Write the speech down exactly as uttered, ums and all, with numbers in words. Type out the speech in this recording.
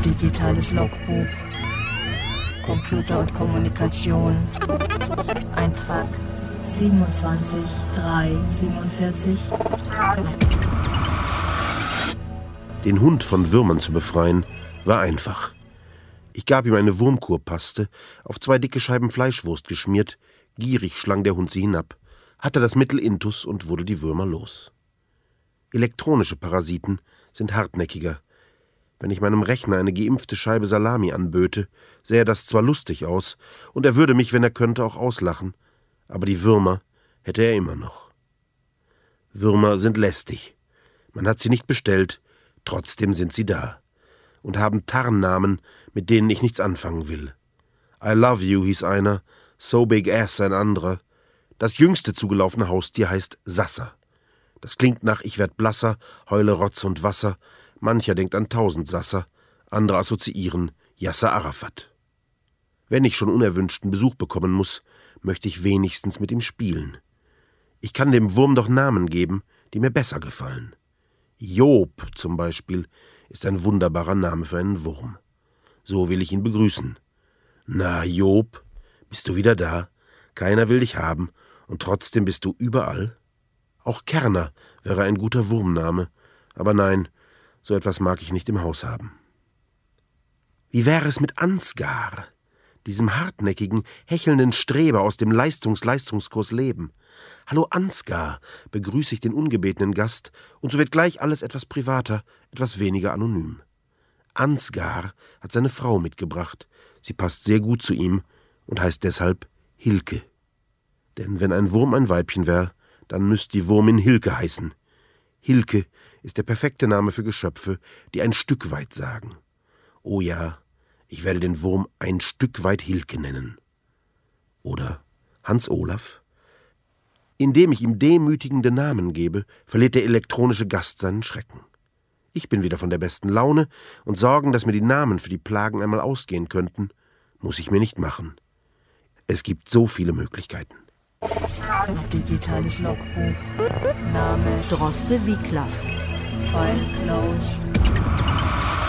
Digitales Logbuch. Computer und Kommunikation. Eintrag siebenundzwanzig drei siebenundvierzig. Den Hund von Würmern zu befreien, war einfach. Ich gab ihm eine Wurmkurpaste, auf zwei dicke Scheiben Fleischwurst geschmiert, gierig schlang der Hund sie hinab, hatte das Mittel intus und wurde die Würmer los. Elektronische Parasiten sind hartnäckiger. Wenn ich meinem Rechner eine geimpfte Scheibe Salami anböte, sähe das zwar lustig aus, und er würde mich, wenn er könnte, auch auslachen, aber die Würmer hätte er immer noch. Würmer sind lästig. Man hat sie nicht bestellt, trotzdem sind sie da und haben Tarnnamen, mit denen ich nichts anfangen will. I love you hieß einer, So Big Ass ein anderer. Das jüngste zugelaufene Haustier heißt Sasser. Das klingt nach Ich werd blasser, heule Rotz und Wasser. Mancher denkt an tausend Sasser, andere assoziieren Yasser Arafat. Wenn ich schon unerwünschten Besuch bekommen muss, möchte ich wenigstens mit ihm spielen. Ich kann dem Wurm doch Namen geben, die mir besser gefallen. Job zum Beispiel ist ein wunderbarer Name für einen Wurm. So will ich ihn begrüßen. Na, Job, bist du wieder da? Keiner will dich haben, und trotzdem bist du überall? Auch Kerner wäre ein guter Wurmname, aber nein, so etwas mag ich nicht im Haus haben. Wie wäre es mit Ansgar, diesem hartnäckigen, hechelnden Streber aus dem Leistungs-Leistungskurs Leben? »Hallo Ansgar«, begrüße ich den ungebetenen Gast, und so wird gleich alles etwas privater, etwas weniger anonym. Ansgar hat seine Frau mitgebracht. Sie passt sehr gut zu ihm und heißt deshalb Hilke. Denn wenn ein Wurm ein Weibchen wäre, dann müsste die Wurmin Hilke heißen. Hilke ist der perfekte Name für Geschöpfe, die ein Stück weit sagen. Oh ja, ich werde den Wurm ein Stück weit Hilke nennen. Oder Hans Olaf? Indem ich ihm demütigende Namen gebe, verliert der elektronische Gast seinen Schrecken. Ich bin wieder von der besten Laune, und Sorgen, dass mir die Namen für die Plagen einmal ausgehen könnten, muss ich mir nicht machen. Es gibt so viele Möglichkeiten. Digitales Logbuch. Name Droste Wiklaf. File closed.